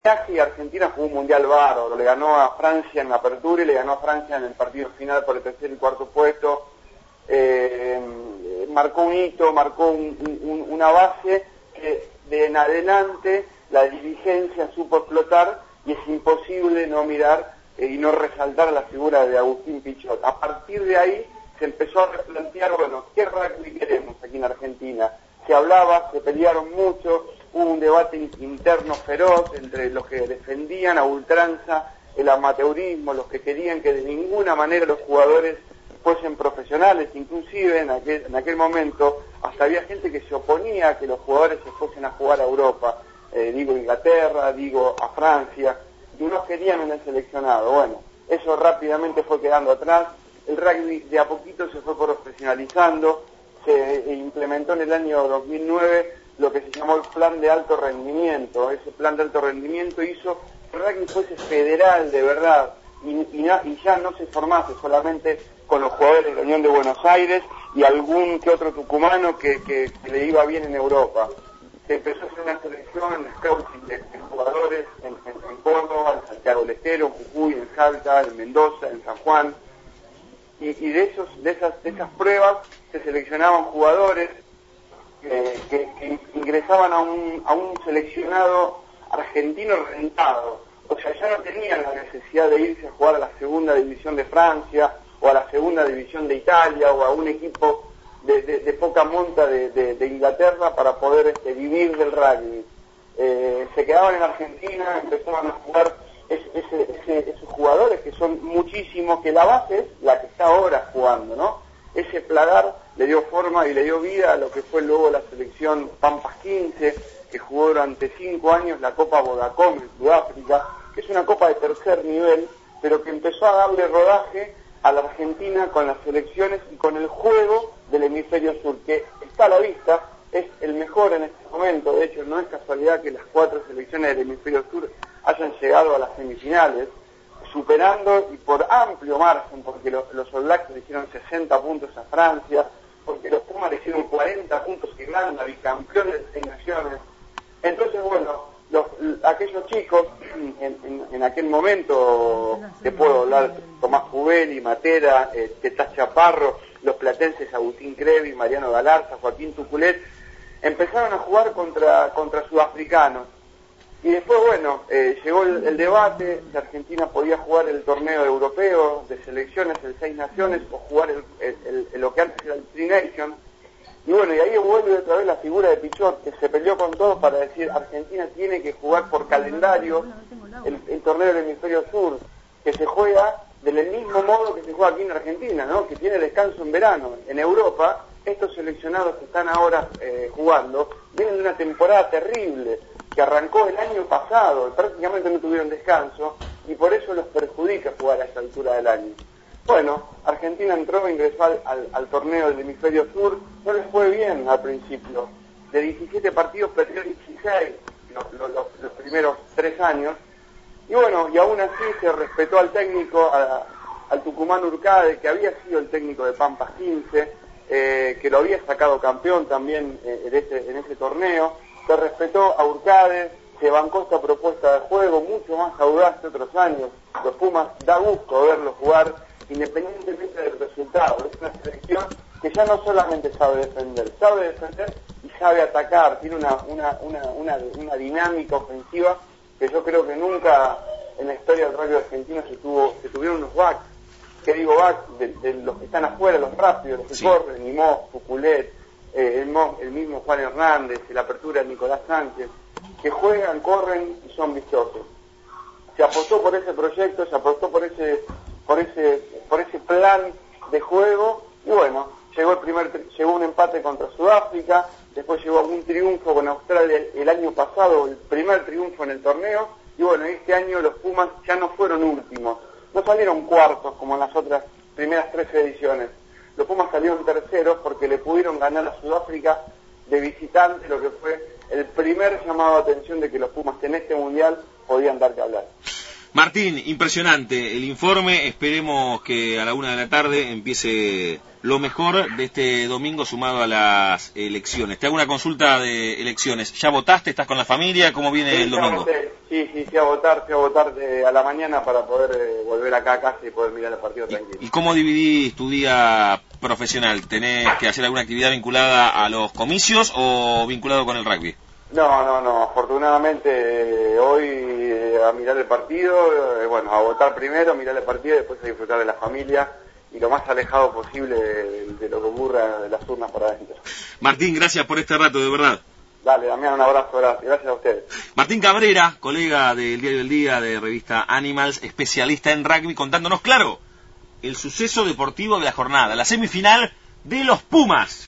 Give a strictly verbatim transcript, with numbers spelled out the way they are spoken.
Y Argentina jugó un mundial bárbaro, le ganó a Francia en la apertura y le ganó a Francia en el partido final por el tercer y cuarto puesto. Eh, marcó un hito, marcó un, un, una base que de en adelante la dirigencia supo explotar y es imposible no mirar eh, y no resaltar la figura de Agustín Pichot. A partir de ahí se empezó a replantear, bueno, ¿qué rugby queremos aquí en Argentina? Se hablaba, se pelearon mucho, hubo un debate interno feroz entre los que defendían a ultranza el amateurismo, los que querían que de ninguna manera los jugadores fuesen profesionales, inclusive en aquel, en aquel momento hasta había gente que se oponía a que los jugadores se fuesen a jugar a Europa, eh, digo Inglaterra, digo a Francia, y unos querían un seleccionado. Bueno, eso rápidamente fue quedando atrás, el rugby de a poquito se fue profesionalizando, se implementó en el año dos mil nueve lo que se llamó el plan de alto rendimiento. Ese plan de alto rendimiento hizo que el rugby fuese federal de verdad y, y, y ya no se formase solamente con los jugadores de la Unión de Buenos Aires y algún que otro tucumano que, que, que le iba bien en Europa. Se empezó a hacer una selección en scouting de, de jugadores en, en, en Córdoba, en Santiago del Estero, en Jujuy, en Salta, en Mendoza, en San Juan. Y, y de, esos, de, esas, de esas pruebas se seleccionaban jugadores eh, que, que ingresaban a un, a un seleccionado argentino rentado. O sea, ya no tenían la necesidad de irse a jugar a la segunda división de Francia o a la segunda división de Italia o a un equipo de, de, de poca monta de, de, de Inglaterra para poder este, vivir del rugby. Eh, se quedaban en Argentina, empezaban a jugar ese, ese, ese, esos jugadores que son muchísimos, que la base es la que está ahora jugando, ¿no? Ese plagar le dio forma y le dio vida a lo que fue luego la selección Pampas quince, que jugó durante cinco años la Copa Vodacom en Sudáfrica, que es una copa de tercer nivel, pero que empezó a darle rodaje a la Argentina con las selecciones y con el juego del hemisferio sur, que está a la vista, es el mejor en este momento. De hecho, no es casualidad que las cuatro selecciones del hemisferio sur hayan llegado a las semifinales, superando y por amplio margen, porque los, los All Blacks le hicieron sesenta puntos a Francia, porque los Pumas le hicieron cuarenta puntos a Irlanda, bicampeones de seis naciones. Entonces, bueno, los, aquellos chicos, en, en, en aquel momento, te puedo hablar, Tomás Jubeli, Matera, eh, Tetaz Chaparro, los platenses Agustín Crevi, Mariano Galarza, Joaquín Tuculet, empezaron a jugar contra, contra sudafricanos. Y después, bueno, eh, llegó el, el debate, si Argentina podía jugar el torneo europeo de selecciones, el Seis Naciones, o jugar el, el, el, el, lo que antes era el Tri Nation. Y bueno, y ahí vuelve otra vez la figura de Pichot, que se peleó con todos para decir, Argentina tiene que jugar por calendario el, el torneo del hemisferio sur, que se juega del mismo modo que se juega aquí en Argentina, ¿no? Que tiene descanso en verano. En Europa, estos seleccionados que están ahora eh, jugando, vienen de una temporada terrible, que arrancó el año pasado, prácticamente no tuvieron descanso, y por eso los perjudica jugar a esta altura del año. Bueno, Argentina entró, ingresó al, al, al torneo del hemisferio sur, no les fue bien al principio. De diecisiete partidos perdió dieciséis los, los, los, los primeros tres años, y bueno, y aún así se respetó al técnico, a, al Tucumán Urcade, que había sido el técnico de Pampas quince, eh, que lo había sacado campeón también eh, en, ese, en ese torneo. Se respetó a Urcade, se bancó esta propuesta de juego mucho más audaz que otros años. Los Pumas da gusto verlos jugar independientemente del resultado. Es una selección que ya no solamente sabe defender, sabe defender y sabe atacar. Tiene una, una, una, una, una dinámica ofensiva que yo creo que nunca en la historia del rugby argentino se tuvo, se tuvieron unos backs. ¿Qué digo backs? De, de los que están afuera, los rápidos, los que sí corren, Nimó, Fuculet, Eh, el, el mismo Juan Hernández, la apertura de Nicolás Sánchez, que juegan, corren y son vistosos. Se apostó por ese proyecto, se apostó por ese, por ese, por ese plan de juego, y bueno, llegó el primer, llegó un empate contra Sudáfrica, después llegó un triunfo con Australia el, el año pasado, el primer triunfo en el torneo, y bueno, este año los Pumas ya no fueron últimos, no salieron cuartos como en las otras primeras tres ediciones. Los Pumas salieron terceros porque le pudieron ganar a Sudáfrica de visitante, lo que fue el primer llamado de atención de que los Pumas en este mundial podían dar que hablar. Martín, impresionante el informe, esperemos que a la una de la tarde empiece lo mejor de este domingo sumado a las elecciones. Te hago una consulta de elecciones, ¿ya votaste? ¿Estás con la familia? ¿Cómo viene Sí, el domingo? Ya voté, Sí, sí, fui a votar, fui a votar de, a la mañana para poder eh, volver acá a casa y poder mirar el partido tranquilo. ¿Y, ¿Y cómo dividís tu día profesional? ¿Tenés que hacer alguna actividad vinculada a los comicios o vinculado con el rugby? No, no, no, afortunadamente eh, hoy eh, a mirar el partido, eh, bueno, a votar primero, mirar el partido y después a disfrutar de la familia y lo más alejado posible de, de lo que ocurra de las urnas para adentro. Martín, gracias por este rato, de verdad. Dale, Damián, un abrazo, gracias, gracias a ustedes. Martín Cabrera, colega del Diario del Día, de revista Animals, especialista en rugby, contándonos, claro, el suceso deportivo de la jornada, la semifinal de los Pumas.